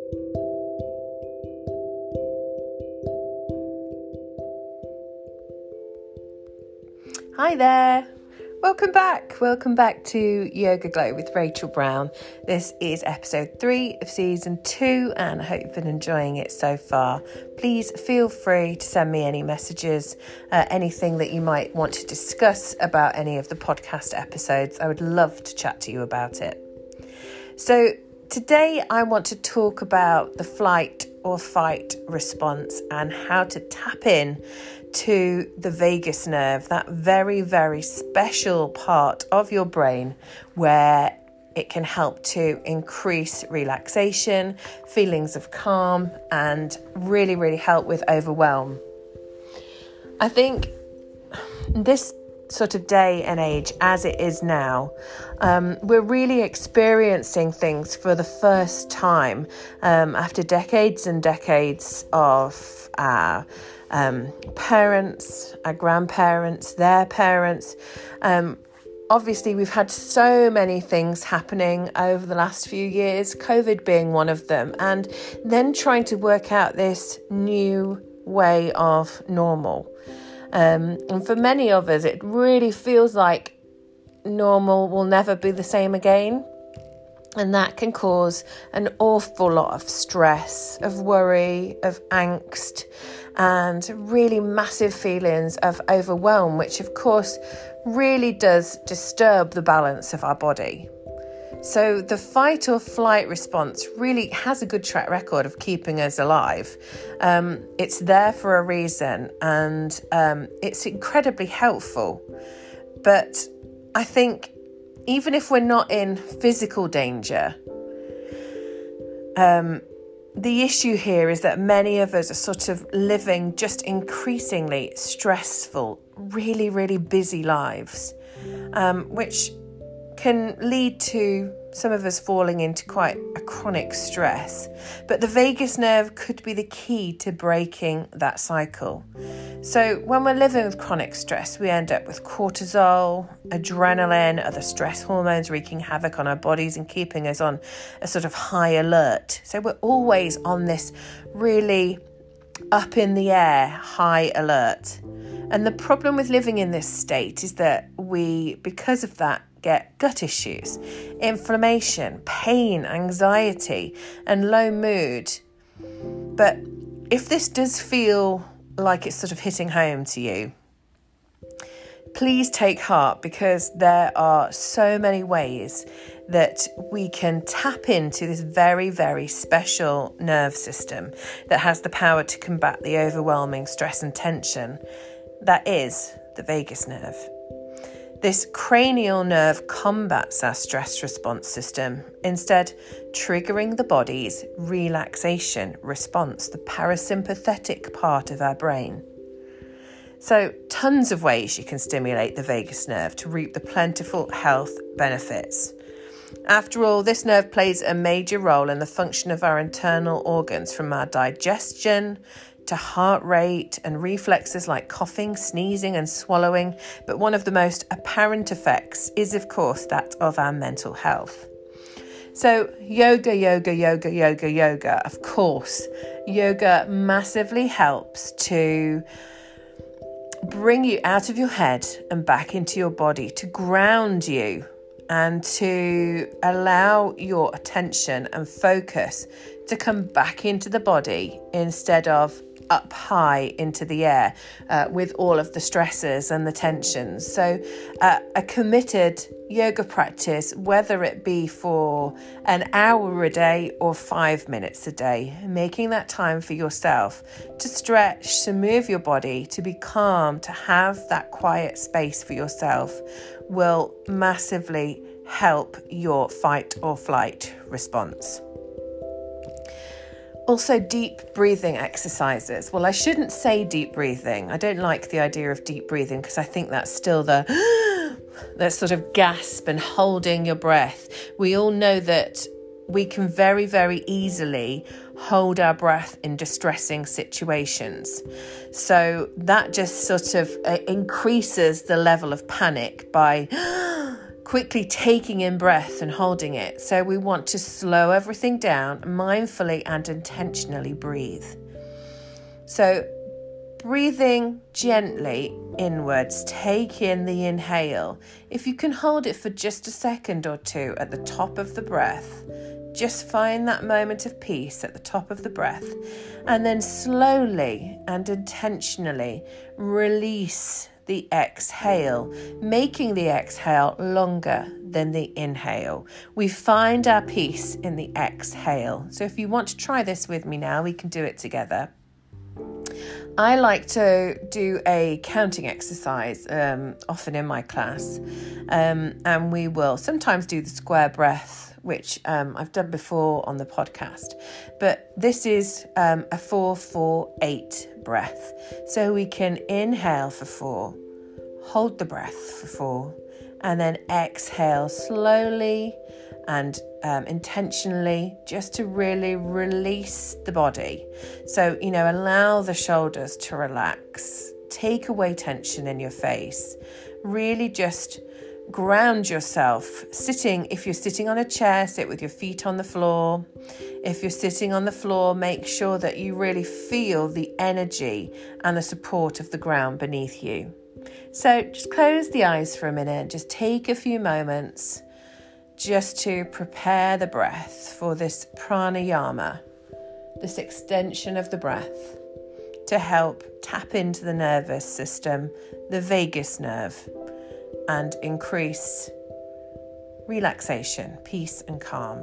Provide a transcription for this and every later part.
Hi there. Welcome back to Yoga Glow with Rachel Brown. This is episode 3 of season 2 and I hope you've been enjoying it so far. Please feel free to send me any messages, anything that you might want to discuss about any of the podcast episodes. I would love to chat to you about it. So today I want to talk about the flight or fight response and how to tap in to the vagus nerve, that very, very special part of your brain where it can help to increase relaxation, feelings of calm, and really, really help with overwhelm. I think this sort of day and age as it is now, we're really experiencing things for the first time after decades and decades of parents, our grandparents, their parents. Obviously, we've had so many things happening over the last few years, COVID being one of them, and then trying to work out this new way of normal. And for many of us, it really feels like normal will never be the same again. And that can cause an awful lot of stress, of worry, of angst, and really massive feelings of overwhelm, which of course really does disturb the balance of our body. So the fight or flight response really has a good track record of keeping us alive. It's there for a reason and it's incredibly helpful. But I think even if we're not in physical danger, the issue here is that many of us are sort of living just increasingly stressful, really, really busy lives, which can lead to some of us falling into quite a chronic stress. But the vagus nerve could be the key to breaking that cycle. So when we're living with chronic stress, we end up with cortisol, adrenaline, other stress hormones wreaking havoc on our bodies and keeping us on a sort of high alert. So we're always on this really up in the air, high alert. And the problem with living in this state is that we, because of that, get gut issues, inflammation, pain, anxiety, and low mood. But if this does feel like it's sort of hitting home to you, please take heart, because there are so many ways that we can tap into this very, very special nerve system that has the power to combat the overwhelming stress and tension that is the vagus nerve. This cranial nerve combats our stress response system, instead triggering the body's relaxation response, the parasympathetic part of our brain. So tons of ways you can stimulate the vagus nerve to reap the plentiful health benefits. After all, this nerve plays a major role in the function of our internal organs, from our digestion to heart rate and reflexes like coughing, sneezing and swallowing. But one of the most apparent effects is, of course, that of our mental health. So yoga. Of course, yoga massively helps to bring you out of your head and back into your body, to ground you and to allow your attention and focus to come back into the body instead of up high into the air with all of the stresses and the tensions. So a committed yoga practice, whether it be for an hour a day or 5 minutes a day, making that time for yourself to stretch, to move your body, to be calm, to have that quiet space for yourself, will massively help your fight or flight response. Also, deep breathing exercises. Well, I shouldn't say deep breathing. I don't like the idea of deep breathing because I think that's still that sort of gasp and holding your breath. We all know that we can very, very easily hold our breath in distressing situations. So that just sort of increases the level of panic by quickly taking in breath and holding it. So we want to slow everything down, mindfully and intentionally breathe. So breathing gently inwards, take in the inhale. If you can hold it for just a second or two at the top of the breath, just find that moment of peace at the top of the breath, and then slowly and intentionally release the exhale, making the exhale longer than the inhale. We find our peace in the exhale. So if you want to try this with me now, we can do it together. I like to do a counting exercise often in my class, and we will sometimes do the square breath, which I've done before on the podcast, but this is a 4-4-8 breath. So we can inhale for 4, hold the breath for 4, and then exhale slowly and intentionally, just to really release the body. So, allow the shoulders to relax, take away tension in your face, really just ground yourself. If you're sitting on a chair, sit with your feet on the floor. If you're sitting on the floor, make sure that you really feel the energy and the support of the ground beneath you. So just close the eyes for a minute, just take a few moments just to prepare the breath for this pranayama, this extension of the breath, to help tap into the nervous system, the vagus nerve, and increase relaxation, peace and calm.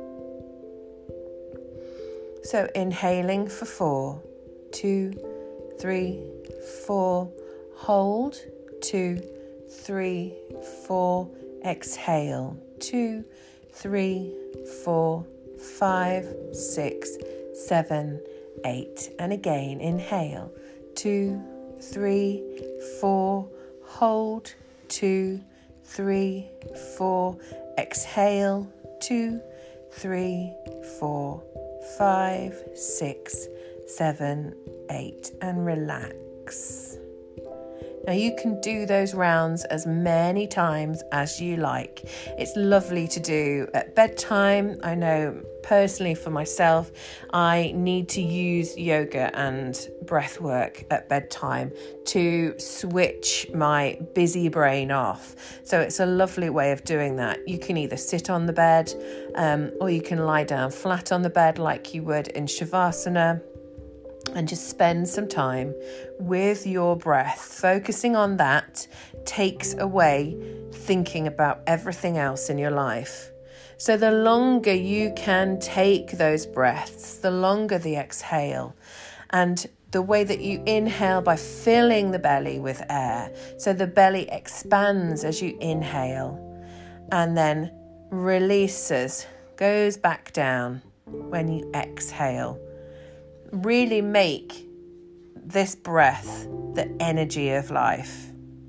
So inhaling for 4, 2, 3, 4, hold, 2, 3, 4, exhale, 2, 3, 4, 5, 6, 7, 8. And again, inhale, 2, 3, 4, hold, 2, 3, 4, exhale, 2, 3, 4, 5, 6, 7, 8, and relax. Now you can do those rounds as many times as you like. It's lovely to do at bedtime. I know personally for myself, I need to use yoga and breath work at bedtime to switch my busy brain off. So it's a lovely way of doing that. You can either sit on the bed or you can lie down flat on the bed like you would in Shavasana, and just spend some time with your breath. Focusing on that takes away thinking about everything else in your life. So the longer you can take those breaths, the longer the exhale. And the way that you inhale by filling the belly with air. So the belly expands as you inhale and then releases, goes back down when you exhale. Really make this breath the energy of life.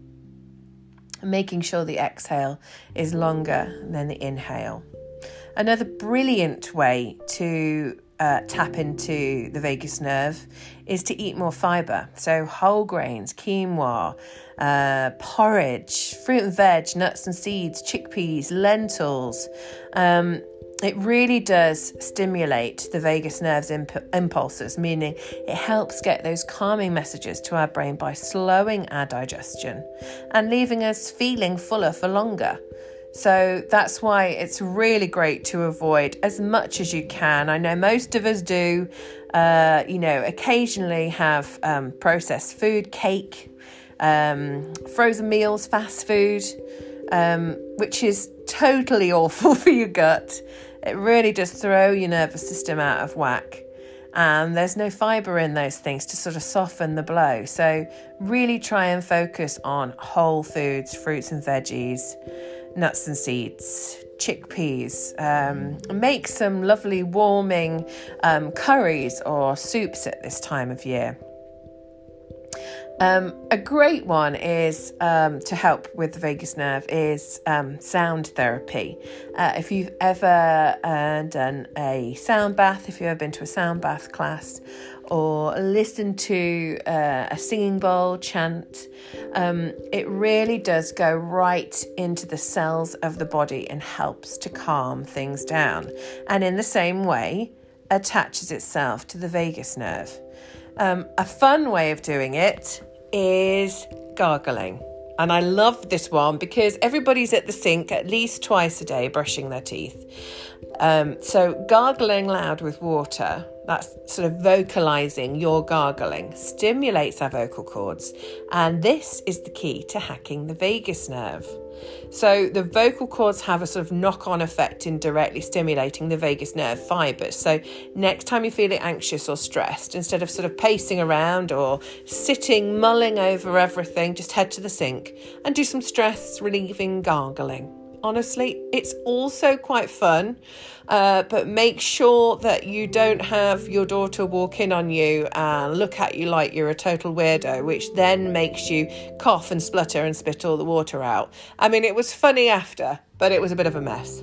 Making sure the exhale is longer than the inhale. Another brilliant way to tap into the vagus nerve is to eat more fibre. So whole grains, quinoa, porridge, fruit and veg, nuts and seeds, chickpeas, lentils. It really does stimulate the vagus nerve's impulses, meaning it helps get those calming messages to our brain by slowing our digestion and leaving us feeling fuller for longer. So that's why it's really great to avoid as much as you can. I know most of us do, occasionally have processed food, cake, frozen meals, fast food, which is totally awful for your gut. It really does throw your nervous system out of whack. And there's no fibre in those things to sort of soften the blow. So really try and focus on whole foods, fruits and veggies, nuts and seeds, chickpeas. Make some lovely warming curries or soups at this time of year. A great one is to help with the vagus nerve is sound therapy. If you've ever done a sound bath, if you've ever been to a sound bath class, or listened to a singing bowl chant, it really does go right into the cells of the body and helps to calm things down. And in the same way, attaches itself to the vagus nerve. A fun way of doing it is gargling. And I love this one because everybody's at the sink at least twice a day brushing their teeth. So gargling loud with water, that's sort of vocalizing your gargling, stimulates our vocal cords. And this is the key to hacking the vagus nerve. So the vocal cords have a sort of knock-on effect in directly stimulating the vagus nerve fibers. So next time you're feeling anxious or stressed, instead of sort of pacing around or sitting, mulling over everything, just head to the sink and do some stress-relieving gargling. Honestly, it's also quite fun, but make sure that you don't have your daughter walk in on you and look at you like you're a total weirdo, which then makes you cough and splutter and spit all the water out. I mean, it was funny after, but it was a bit of a mess.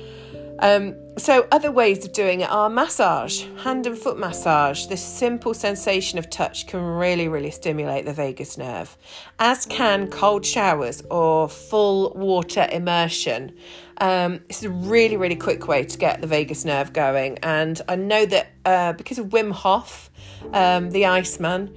So other ways of doing it are massage, hand and foot massage. This simple sensation of touch can really, really stimulate the vagus nerve, as can cold showers or full water immersion. It's a really, really quick way to get the vagus nerve going. And I know that because of Wim Hof, the Iceman,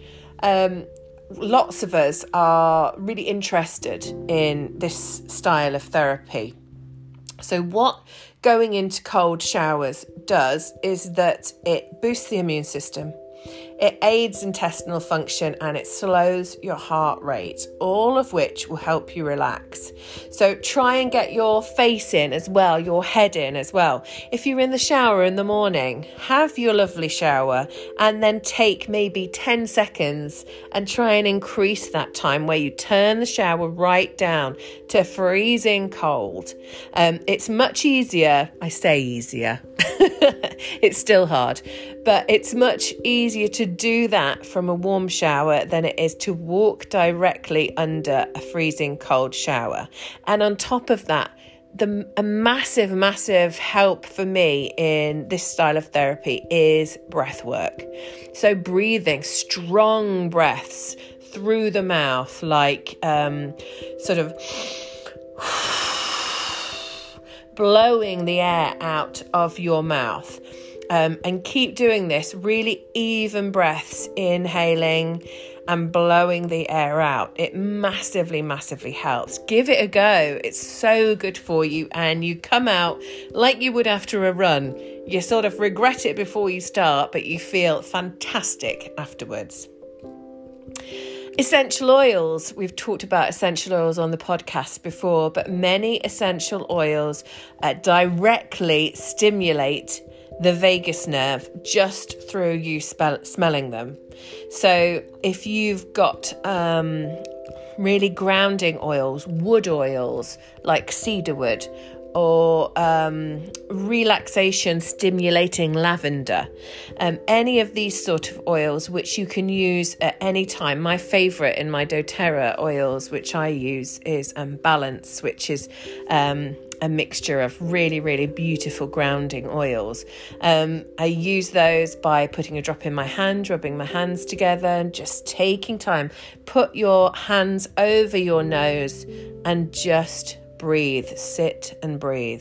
lots of us are really interested in this style of therapy. So what going into cold showers does is that it boosts the immune system, it aids intestinal function, and it slows your heart rate, all of which will help you relax. So try and get your face in as well, your head in as well. If you're in the shower in the morning, have your lovely shower and then take maybe 10 seconds and try and increase that time where you turn the shower right down to freezing cold. It's much easier, I say easier, it's still hard, but it's much easier to do that from a warm shower than it is to walk directly under a freezing cold shower. And on top of that, a massive help for me in this style of therapy is breath work. So breathing strong breaths through the mouth, like sort of blowing the air out of your mouth. And keep doing this, really even breaths, inhaling and blowing the air out. It massively helps. Give it a go. It's so good for you, and you come out like you would after a run. You sort of regret it before you start, but you feel fantastic afterwards. Essential oils. We've talked about essential oils on the podcast before, but many essential oils directly stimulate the vagus nerve just through you smelling them. So if you've got really grounding oils, wood oils like cedarwood, or relaxation stimulating lavender, any of these sort of oils which you can use at any time. My favourite in my doTERRA oils, which I use, is Balance, which is a mixture of really beautiful grounding oils. I use those by putting a drop in my hand, rubbing my hands together and just taking time. Put your hands over your nose and just breathe, sit and breathe.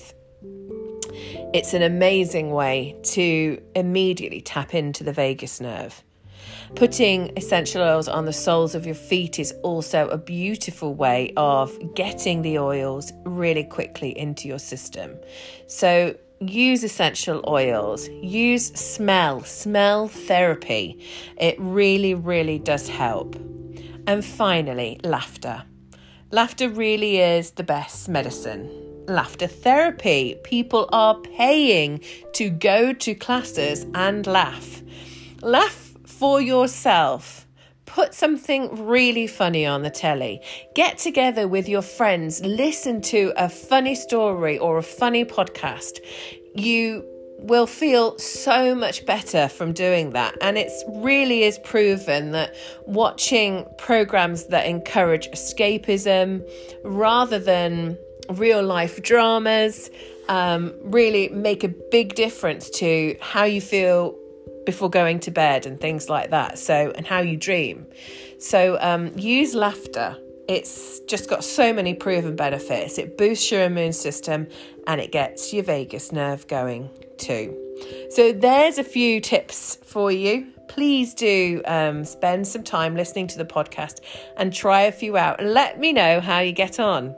It's an amazing way to immediately tap into the vagus nerve. Putting essential oils on the soles of your feet is also a beautiful way of getting the oils really quickly into your system. So use essential oils, use smell therapy. It really does help. And finally, laughter. Laughter really is the best medicine. Laughter therapy. People are paying to go to classes and laugh. Laugh for yourself. Put something really funny on the telly. Get together with your friends. Listen to a funny story or a funny podcast. You will feel so much better from doing that. And it really is proven that watching programs that encourage escapism rather than real life dramas really make a big difference to how you feel before going to bed and things like that. So, and how you dream. So use laughter. It's just got so many proven benefits. It boosts your immune system and it gets your vagus nerve going too. So there's a few tips for you. Please do spend some time listening to the podcast and try a few out and let me know how you get on.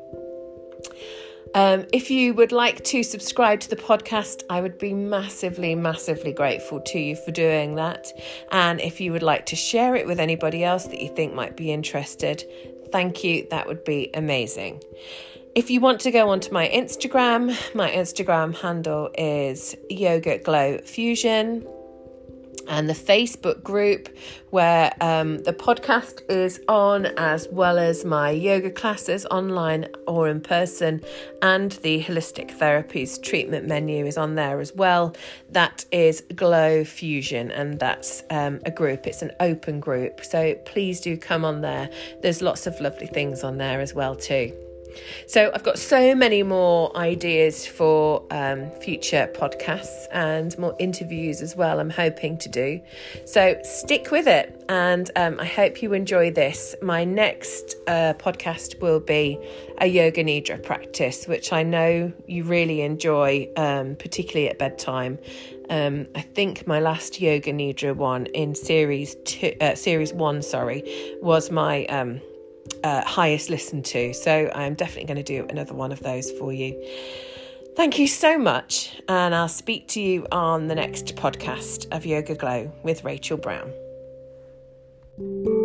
If you would like to subscribe to the podcast, I would be massively, massively grateful to you for doing that. And if you would like to share it with anybody else that you think might be interested, thank you. That would be amazing. If you want to go onto my Instagram handle is Yoga Glow Fusion. And the Facebook group where the podcast is on, as well as my yoga classes online or in person, and the holistic therapies treatment menu is on there as well. That is Glow Fusion, and that's a group. It's an open group, so please do come on there. There's lots of lovely things on there as well too. So I've got so many more ideas for future podcasts and more interviews as well, I'm hoping to do. So stick with it, and I hope you enjoy this. My next podcast will be a Yoga Nidra practice, which I know you really enjoy, particularly at bedtime. I think my last Yoga Nidra one in series 1, was my highest listened to. So I'm definitely going to do another one of those for you. Thank you so much. And I'll speak to you on the next podcast of Yoga Glow with Rachel Brown.